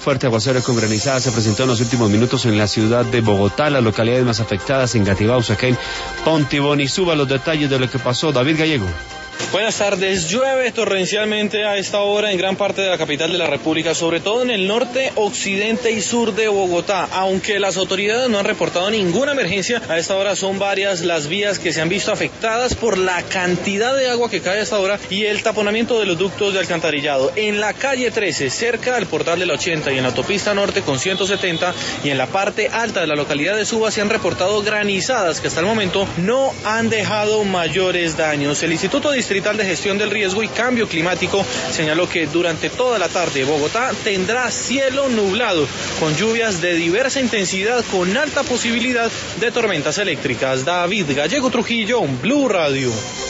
fuerte aguacero con granizada se presentó en los últimos minutos en la ciudad de Bogotá. Las localidades más afectadas: Engativá, Usaquén, Pontibón. Suba los detalles de lo que pasó David Gallego. Buenas tardes. Llueve torrencialmente a esta hora en gran parte de la capital de la República, sobre todo en el norte, occidente y sur de Bogotá. Aunque las autoridades no han reportado ninguna emergencia, a esta hora son varias las vías que se han visto afectadas por la cantidad de agua que cae a esta hora y el taponamiento de los ductos de alcantarillado. En la calle 13, cerca del portal de la 80, y en la autopista norte con 170, y en la parte alta de la localidad de Suba se han reportado granizadas que hasta el momento no han dejado mayores daños. El Instituto Distrital de Gestión del Riesgo y Cambio Climático señaló que durante toda la tarde Bogotá tendrá cielo nublado con lluvias de diversa intensidad con alta posibilidad de tormentas eléctricas. David Gallego Trujillo, Blue Radio.